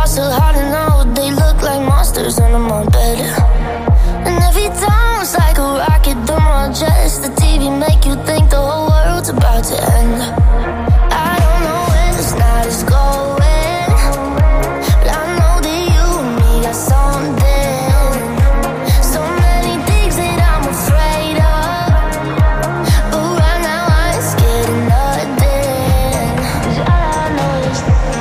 hustle hard and now they look like monsters under my bed. And every time it's like a rocket through my chest. The TV make you think the whole world's about to end. I don't know where this night is going, but I know that you and me got something. So many things that I'm afraid of, but right now I ain't scared of nothing. 'Cause all I know is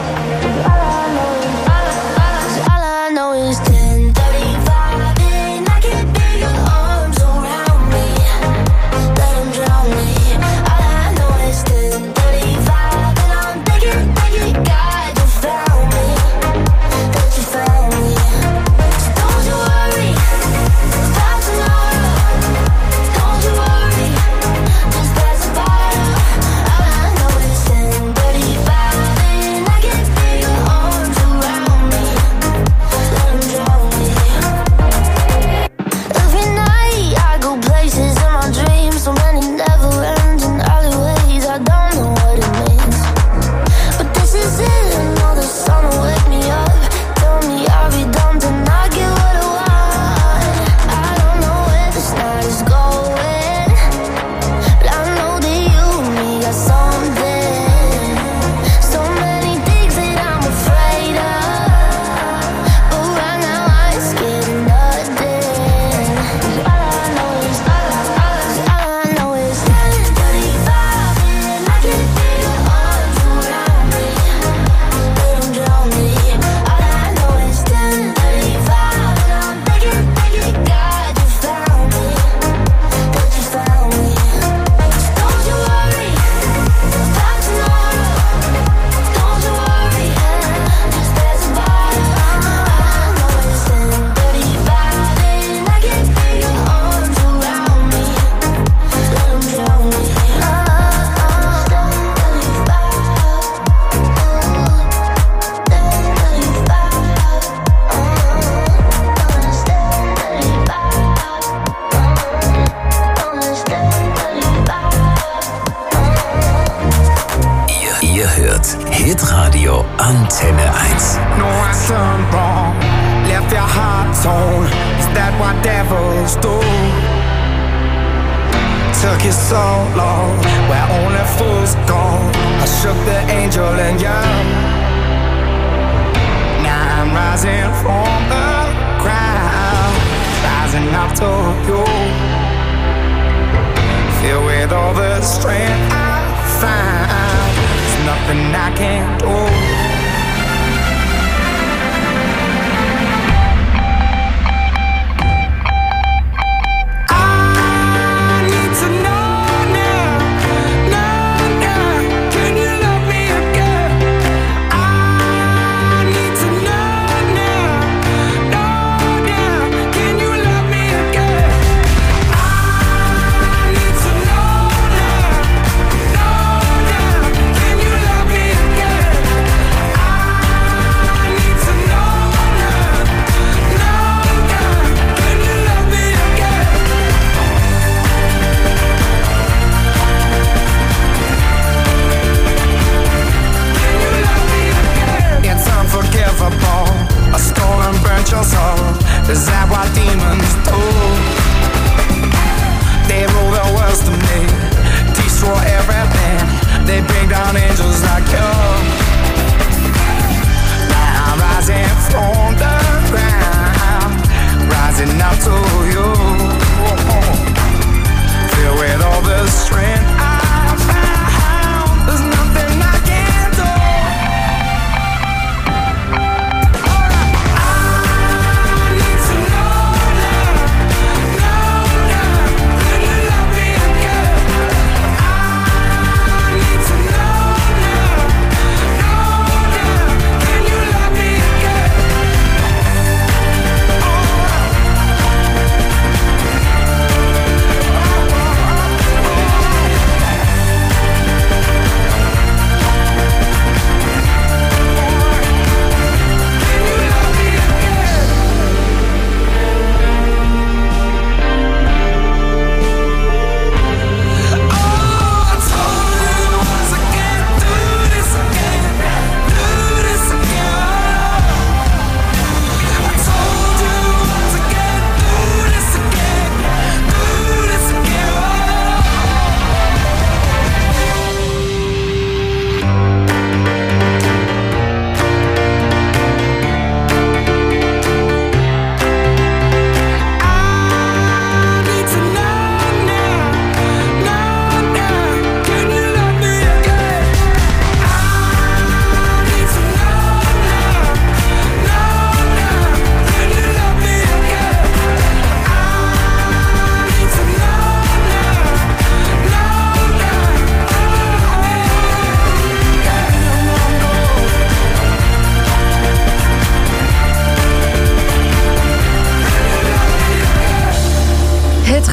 10:35 and I can't feel your arms around me. Let them drown me. All I know is 10:35 and I'm thinking, God, you found me. That you found me. So don't you worry about tomorrow. Don't you worry, just pass the bottle. All I know is 10:35 and I can't feel your arms around me. Let them drown me. Every night I go places in my dreams, so many never-ending alleyways. I don't know what it means, but this is it. I know the sun will wake me up. Tell me I'll be dumb to not get what I want. I don't know where this night is going, but I know that you and me got something. So many things that I'm afraid of, but right now I ain't scared of nothing. 'Cause all I know is 10:35 and I can feel your arms around me. Let them drown me. All I know is 10:35 and I'm thinking, God, you found me. That you found me. So don't you worry about tomorrow. Don't you worry, just pass the bottle. All I know is 10:35 and I can feel your arms around me. Let them drown me. Ihr hört Hitradio Antenne 1. No, I done wrong. Left your heart torn. Is that what devils do? Took you so long, where only fools go. I shook the angel in you. Now I'm rising from the ground, rising up to you. Filled with all the strength I find, there's nothing I can't do.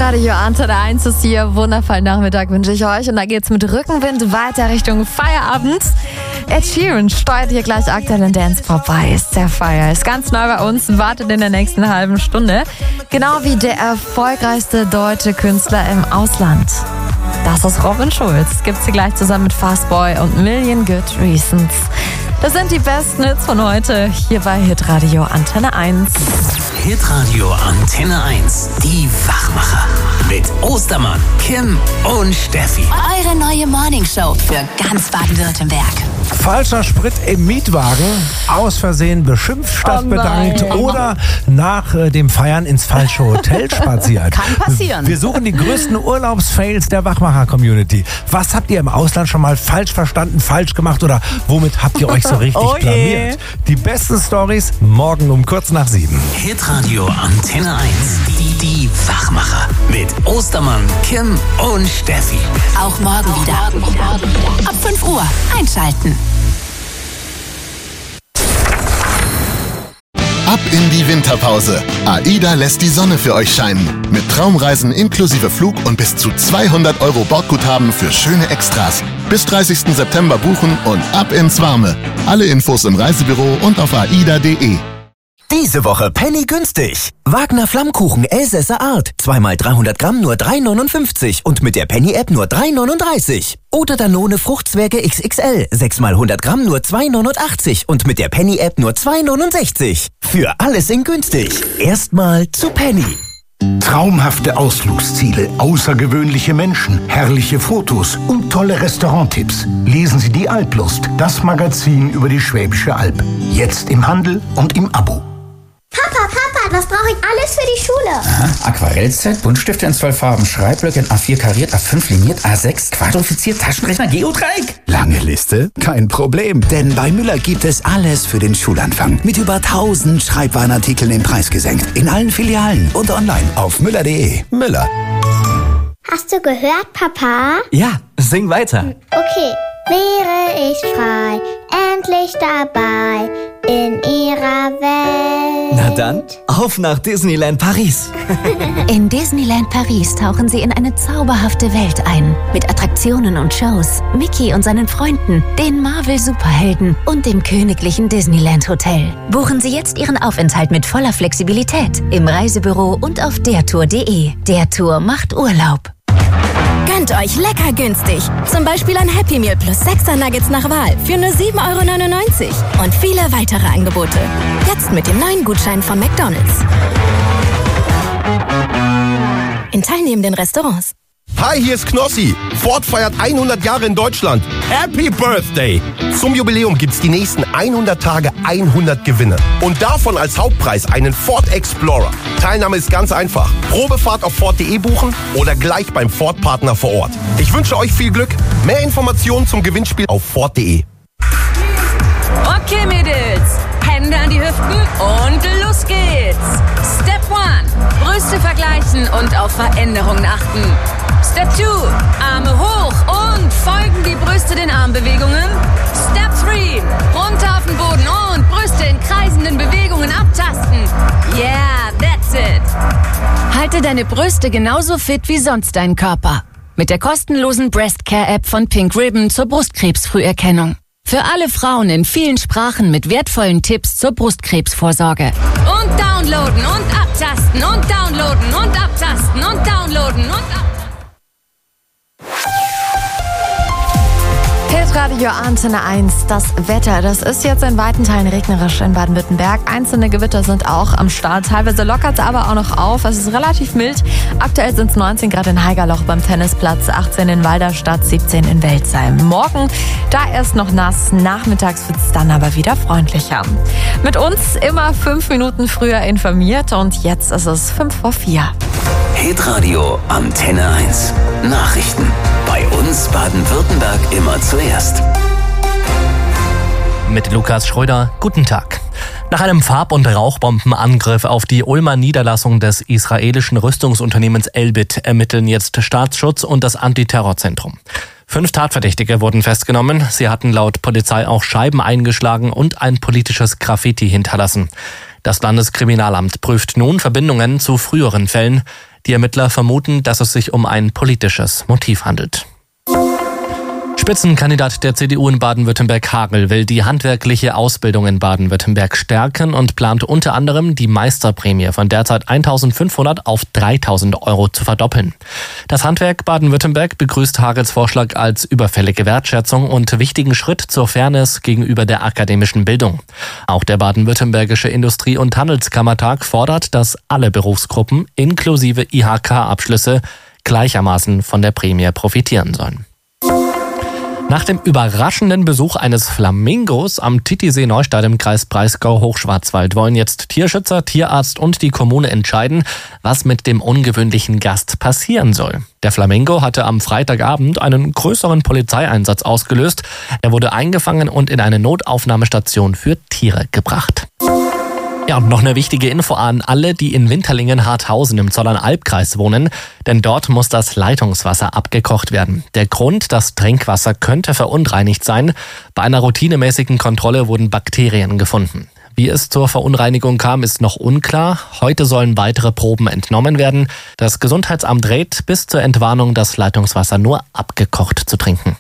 Hitradio Antenne 1 ist hier. Wundervollen Nachmittag wünsche ich euch. Und da geht's mit Rückenwind weiter Richtung Feierabend. Ed Sheeran steuert hier gleich aktuell in Dance vorbei. Ist der Feier. Ist ganz neu bei uns. Wartet in der nächsten halben Stunde. Genau wie der erfolgreichste deutsche Künstler im Ausland. Das ist Robin Schulz. Gibt's hier gleich zusammen mit Fastboy und Million Good Reasons. Das sind die besten Hits von heute hier bei Hitradio Antenne 1. Hitradio Antenne 1, die Wachmacher. Mit Ostermann, Kim und Steffi. Eure neue Morningshow für ganz Baden-Württemberg. Falscher Sprit im Mietwagen, aus Versehen beschimpft statt bedankt oder nach dem Feiern ins falsche Hotel spaziert. Kann passieren. Wir suchen die größten Urlaubsfails der Wachmacher-Community. Was habt ihr im Ausland schon mal falsch verstanden, falsch gemacht oder womit habt ihr euch so richtig blamiert? Die besten Storys morgen um kurz nach 7. Hitradio Antenne 1, die Wachmacher. Mit Ostermann, Kim und Steffi. Auch morgen wieder. Ab 5 Uhr einschalten. Ab in die Winterpause. AIDA lässt die Sonne für euch scheinen. Mit Traumreisen inklusive Flug und bis zu 200 € Bordguthaben für schöne Extras. Bis 30. September buchen und ab ins Warme. Alle Infos im Reisebüro und auf aida.de. Diese Woche Penny günstig. Wagner Flammkuchen Elsässer Art. 2x300 Gramm nur 3,59 und mit der Penny-App nur 3,39. Oder Danone Fruchtzwerge XXL. 6x100 Gramm nur 2,89 und mit der Penny-App nur 2,69. Für alles in günstig. Erstmal zu Penny. Traumhafte Ausflugsziele, außergewöhnliche Menschen, herrliche Fotos und tolle Restauranttipps. Lesen Sie die Alplust, das Magazin über die Schwäbische Alb. Jetzt im Handel und im Abo. Papa, was brauche ich alles für die Schule? Aha, Aquarellset, Buntstifte in 12 Farben, Schreibblöcke in A4 kariert, A5 liniert, A6 quadrifiziert, Taschenrechner, Geodreieck. Lange Liste? Kein Problem, denn bei Müller gibt es alles für den Schulanfang. Mit über 1000 Schreibwarenartikeln den Preis gesenkt. In allen Filialen und online auf müller.de. Müller. Hast du gehört, Papa? Ja, sing weiter. Okay. Wäre ich frei, endlich dabei in ihrer Welt. Na dann, auf nach Disneyland Paris. In Disneyland Paris tauchen Sie in eine zauberhafte Welt ein. Mit Attraktionen und Shows, Mickey und seinen Freunden, den Marvel-Superhelden und dem königlichen Disneyland Hotel. Buchen Sie jetzt Ihren Aufenthalt mit voller Flexibilität im Reisebüro und auf dertour.de. Der Tour macht Urlaub. Gönnt euch lecker günstig. Zum Beispiel ein Happy Meal plus 6er Nuggets nach Wahl für nur 7,99 € und viele weitere Angebote. Jetzt mit dem neuen Gutschein von McDonald's. In teilnehmenden Restaurants. Hi, hier ist Knossi. Ford feiert 100 Jahre in Deutschland. Happy Birthday! Zum Jubiläum gibt's die nächsten 100 Tage 100 Gewinne. Und davon als Hauptpreis einen Ford Explorer. Teilnahme ist ganz einfach. Probefahrt auf Ford.de buchen oder gleich beim Ford-Partner vor Ort. Ich wünsche euch viel Glück. Mehr Informationen zum Gewinnspiel auf Ford.de. Okay, Mädels. Hände an die Hüften und los geht's. Step 1. Brüste vergleichen und auf Veränderungen achten. Step 2. Arme hoch und folgen die Brüste den Armbewegungen. Step 3. Runter auf den Boden und Brüste in kreisenden Bewegungen abtasten. Yeah, that's it. Halte deine Brüste genauso fit wie sonst deinen Körper. Mit der kostenlosen Breast Care App von Pink Ribbon zur Brustkrebsfrüherkennung. Für alle Frauen in vielen Sprachen mit wertvollen Tipps zur Brustkrebsvorsorge. Und downloaden und abtasten und downloaden und abtasten und downloaden und abtasten. Hitradio Antenne 1, das Wetter. Das ist jetzt in weiten Teilen regnerisch in Baden-Württemberg. Einzelne Gewitter sind auch am Start. Teilweise lockert es aber auch noch auf. Es ist relativ mild. Aktuell sind es 19 Grad in Haigerloch beim Tennisplatz, 18 in Walderstadt, 17 in Welzheim. Morgen da erst noch nass, nachmittags wird es dann aber wieder freundlicher. Mit uns immer 5 Minuten früher informiert und jetzt ist es 3:55. Hitradio Antenne 1. Nachrichten. Bei uns Baden-Württemberg immer zuerst. Mit Lukas Schröder, guten Tag. Nach einem Farb- und Rauchbombenangriff auf die Ulmer Niederlassung des israelischen Rüstungsunternehmens Elbit ermitteln jetzt Staatsschutz und das Antiterrorzentrum. 5 Tatverdächtige wurden festgenommen. Sie hatten laut Polizei auch Scheiben eingeschlagen und ein politisches Graffiti hinterlassen. Das Landeskriminalamt prüft nun Verbindungen zu früheren Fällen. Die Ermittler vermuten, dass es sich um ein politisches Motiv handelt. Spitzenkandidat der CDU in Baden-Württemberg Hagel will die handwerkliche Ausbildung in Baden-Württemberg stärken und plant unter anderem die Meisterprämie von derzeit 1.500 auf 3.000 Euro zu verdoppeln. Das Handwerk Baden-Württemberg begrüßt Hagels Vorschlag als überfällige Wertschätzung und wichtigen Schritt zur Fairness gegenüber der akademischen Bildung. Auch der Baden-Württembergische Industrie- und Handelskammertag fordert, dass alle Berufsgruppen inklusive IHK-Abschlüsse gleichermaßen von der Prämie profitieren sollen. Nach dem überraschenden Besuch eines Flamingos am Titisee-Neustadt im Kreis Breisgau-Hochschwarzwald wollen jetzt Tierschützer, Tierarzt und die Kommune entscheiden, was mit dem ungewöhnlichen Gast passieren soll. Der Flamingo hatte am Freitagabend einen größeren Polizeieinsatz ausgelöst. Er wurde eingefangen und in eine Notaufnahmestation für Tiere gebracht. Ja, und noch eine wichtige Info an alle, die in Winterlingen-Harthausen im Zollernalbkreis wohnen, denn dort muss das Leitungswasser abgekocht werden. Der Grund, das Trinkwasser könnte verunreinigt sein. Bei einer routinemäßigen Kontrolle wurden Bakterien gefunden. Wie es zur Verunreinigung kam, ist noch unklar. Heute sollen weitere Proben entnommen werden. Das Gesundheitsamt rät, bis zur Entwarnung das Leitungswasser nur abgekocht zu trinken.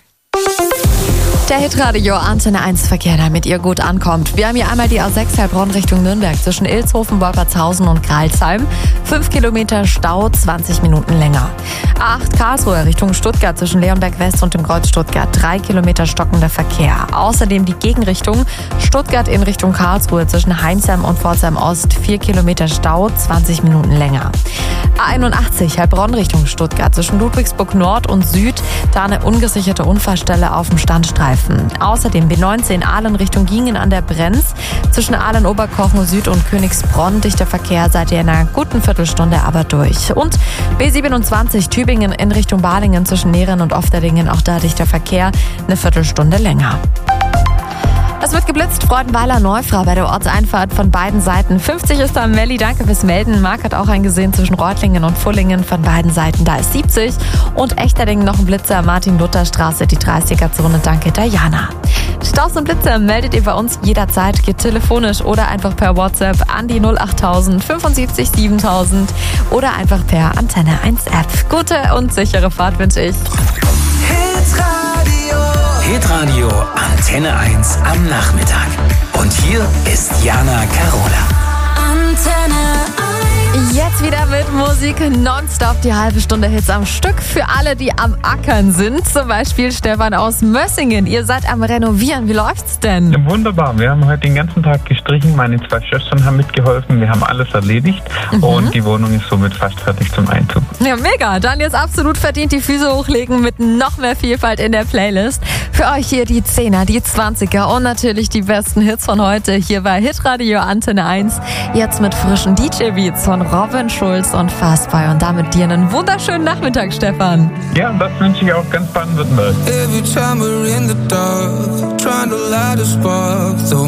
Der Hitradio Antenne 1 Verkehr, damit ihr gut ankommt. Wir haben hier einmal die A6 Heilbronn Richtung Nürnberg zwischen Ilshofen, Wolpertshausen und Gralsheim. 5 Kilometer Stau, 20 Minuten länger. A8 Karlsruhe Richtung Stuttgart zwischen Leonberg West und dem Kreuz Stuttgart. 3 Kilometer stockender Verkehr. Außerdem die Gegenrichtung Stuttgart in Richtung Karlsruhe zwischen Heinsheim und Pforzheim Ost. 4 Kilometer Stau, 20 Minuten länger. A81 Heilbronn Richtung Stuttgart zwischen Ludwigsburg Nord und Süd. Da eine ungesicherte Unfallstelle auf dem Standstreifen. Außerdem B19 Aalen Richtung Giengen an der Brenz. Zwischen Aalen-Oberkochen Süd und Königsbronn dichter Verkehr seid ihr in einer guten Viertelstunde aber durch. Und B27 Tübingen in Richtung Balingen zwischen Nehren und Ofterdingen, auch da dichter Verkehr, eine Viertelstunde länger. Es wird geblitzt, Freudenweiler Neufrau bei der Ortseinfahrt von beiden Seiten. 50 ist da Melli, danke fürs Melden. Marc hat auch einen gesehen zwischen Reutlingen und Fullingen von beiden Seiten, da ist 70. Und Echterdingen noch ein Blitzer, Martin-Luther-Straße, die 30er-Zone, danke Diana. Staus und Blitzer meldet ihr bei uns jederzeit, geht telefonisch oder einfach per WhatsApp an die 08000 75 7000 oder einfach per Antenne 1 App. Gute und sichere Fahrt wünsche ich. Hitradio Antenne 1 am Nachmittag. Und hier ist Jana Carola. Antenne 1. Jetzt wieder mit Musik nonstop, die halbe Stunde Hits am Stück für alle, die am Ackern sind. Zum Beispiel Stefan aus Mössingen. Ihr seid am Renovieren. Wie läuft's denn? Ja, wunderbar. Wir haben heute den ganzen Tag gestrichen. Meine 2 Schwestern haben mitgeholfen. Wir haben alles erledigt. Und die Wohnung ist somit fast fertig zum Einzug. Ja, mega. Dann jetzt absolut verdient die Füße hochlegen mit noch mehr Vielfalt in der Playlist. Für euch hier die 10er, die 20er und natürlich die besten Hits von heute hier bei Hitradio Antenne 1. Jetzt mit frischen DJ-Beats von Robin Schulz und Fastboy. Und damit dir einen wunderschönen Nachmittag, Stefan. Ja, das wünsche ich auch ganz Baden-Württemberg. Every time we're in the dark, trying to light a spark, though